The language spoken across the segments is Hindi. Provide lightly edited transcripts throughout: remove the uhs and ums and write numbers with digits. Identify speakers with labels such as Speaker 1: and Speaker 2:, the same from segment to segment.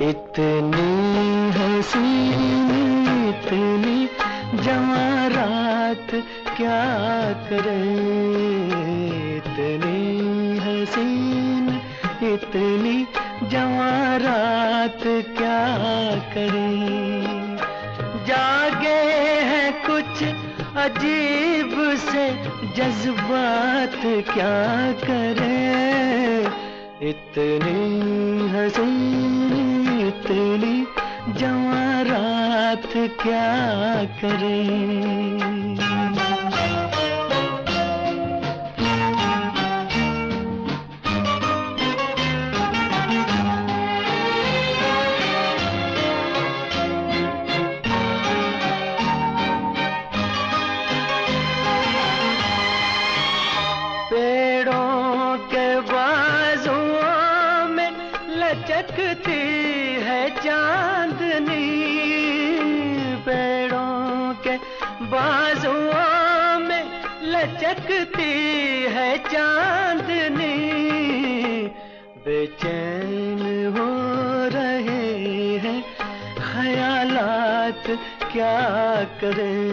Speaker 1: इतनी हसीन इतनी जवां रात क्या करे, इतनी हसीन इतनी जवां रात क्या करे। जागे हैं कुछ अजीब से जज्बात क्या करे, इतनी हसीन इतनी जवां रात क्या करे। पेड़ों के बाजुओं में लचकती है चांदनी, पेड़ों के बाजुओं में लचकती है चांदनी। बेचैन हो रहे हैं ख्यालात क्या करें,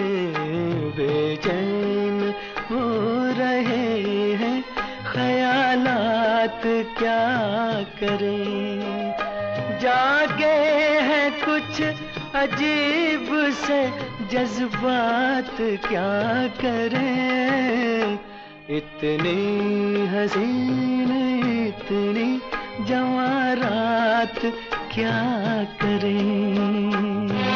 Speaker 1: बेचैन हो रहे हैं ख्यालात क्या करें। जागे हैं कुछ अजीब से जज्बात क्या करें, इतनी हसीन इतनी जवां रात क्या करें।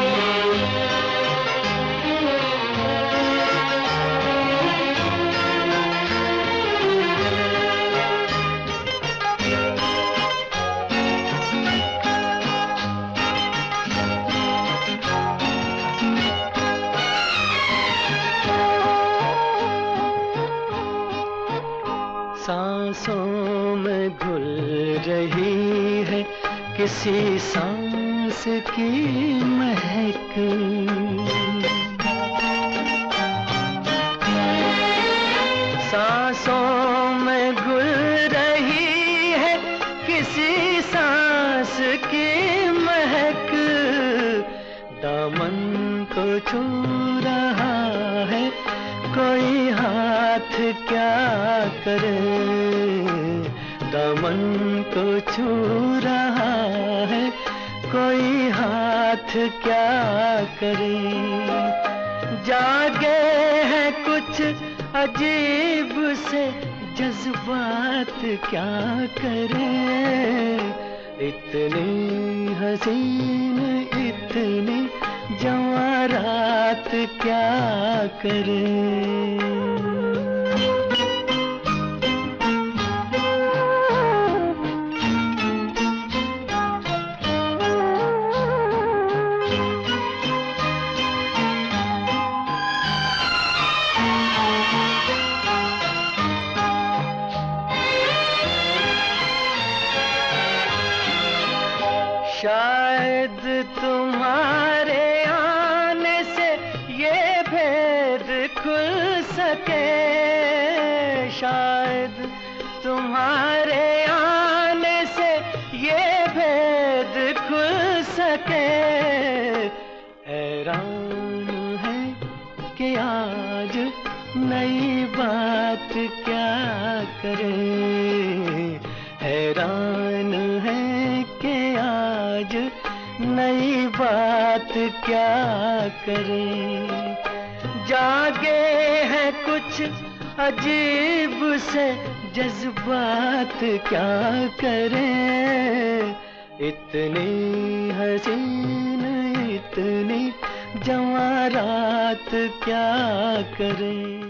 Speaker 1: सांसों में घुल रही है किसी सांस की महक, सांसों में घुल रही है किसी सांस की महक। दामन को छू रहा है कोई हाथ क्या करे, दामन को छू रहा है कोई हाथ क्या करे। जागे हैं कुछ अजीब से जज्बात क्या करें, इतनी हसीन इतनी जवां रात क्या करें। शायद तुम्हारे आने से ये भेद खुल सके, शायद तुम्हारे आने से ये भेद खुल सके। हैरान है कि आज नई बात क्या करें, हैरान है कि आज नई बात क्या करें। जागे हैं कुछ अजीब से जज्बात क्या करें, इतनी हसीन इतनी जवां रात क्या करें।